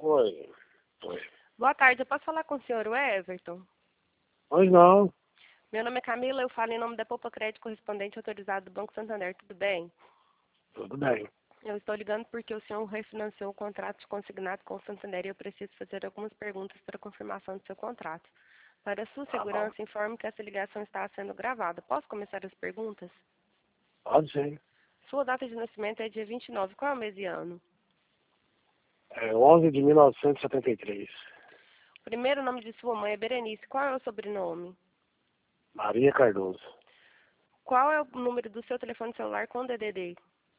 Oi. Oi. Boa tarde, eu posso falar com o senhor Everton? Pois não. Meu nome é Camila, eu falo em nome da Poupa Crédito correspondente autorizado do Banco Santander, tudo bem? Tudo bem. Eu estou ligando porque o senhor refinanciou o contrato de consignado com o Santander e eu preciso fazer algumas perguntas para confirmação do seu contrato. Para sua Tá bom. segurança, informe que essa ligação está sendo gravada. Posso começar as perguntas? Pode ser. Sua data de nascimento é dia 29. Qual é o mês e ano? É 11 de 1973. O primeiro nome de sua mãe é Berenice. Qual é o sobrenome? Maria Cardoso. Qual é o número do seu telefone celular com DDD?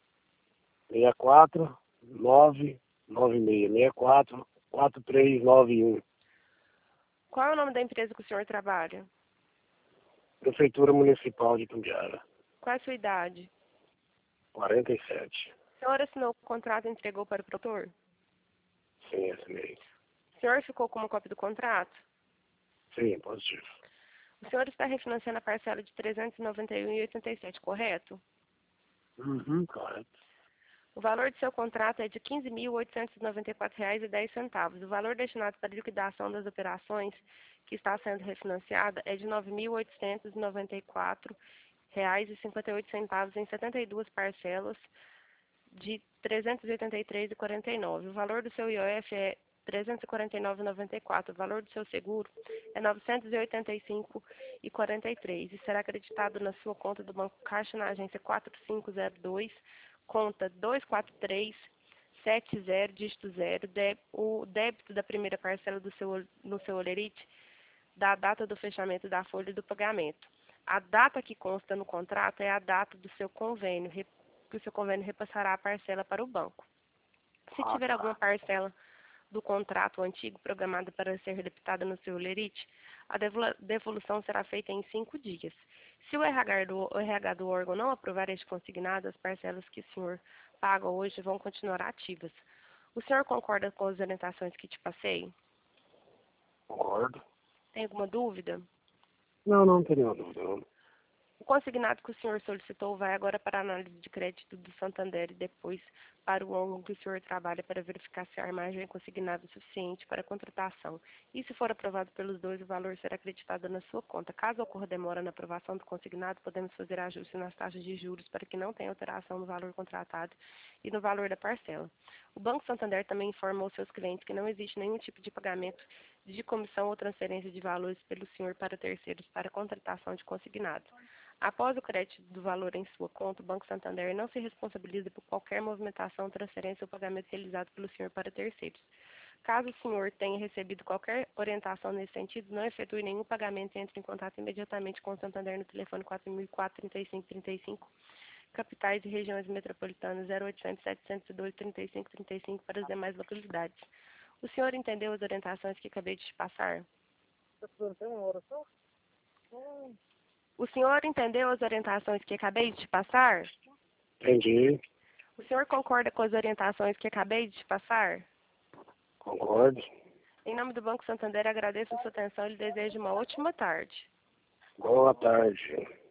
64 996 64 4391. Qual é o nome da empresa que o senhor trabalha? Prefeitura Municipal de Tumbiara. Qual é a sua idade? 47. O senhor assinou o contrato e entregou para o promotor? Sim, assinei. O senhor ficou com uma cópia do contrato? Sim, positivo. O senhor está refinanciando a parcela de R$ 391,87, correto? Uhum, correto. O valor do seu contrato é de R$ 15.894,10. O valor destinado para liquidação das operações que está sendo refinanciada é de R$ 9.894,58 em 72 parcelas de R$ 383,49. O valor do seu IOF é R$ 349,94. O valor do seu seguro é R$ 985,43 e será acreditado na sua conta do Banco Caixa na agência 4502, conta 24370, dígito 0, o débito da primeira parcela no seu olerite da data do fechamento da folha do pagamento. A data que consta no contrato é a data do seu convênio, que o seu convênio repassará a parcela para o banco. Se tiver alguma parcela do contrato antigo programada para ser debitada no seu lerite, a devolução será feita em 5 dias. Se o RH do órgão não aprovar este consignado, as parcelas que o senhor paga hoje vão continuar ativas. O senhor concorda com as orientações que te passei? Concordo. Tem alguma dúvida? Não tem nenhuma dúvida, não. O consignado que o senhor solicitou vai agora para a análise de crédito do Santander e depois para o órgão que o senhor trabalha para verificar se a margem é consignada o suficiente para a contratação. E se for aprovado pelos dois, o valor será acreditado na sua conta. Caso ocorra demora na aprovação do consignado, podemos fazer ajustes nas taxas de juros para que não tenha alteração no valor contratado e no valor da parcela. O Banco Santander também informa aos seus clientes que não existe nenhum tipo de pagamento de comissão ou transferência de valores pelo senhor para terceiros para contratação de consignado. Após o crédito do valor em sua conta, o Banco Santander não se responsabiliza por qualquer movimentação, transferência ou pagamento realizado pelo senhor para terceiros. Caso o senhor tenha recebido qualquer orientação nesse sentido, não efetue nenhum pagamento e entre em contato imediatamente com o Santander no telefone 4004-3535, capitais e regiões metropolitanas 0800 702 3535 para as demais localidades. O senhor entendeu as orientações que acabei de te passar? O senhor entendeu as orientações que acabei de te passar? Entendi. O senhor concorda com as orientações que acabei de te passar? Concordo. Em nome do Banco Santander, agradeço a sua atenção e lhe desejo uma ótima tarde. Boa tarde.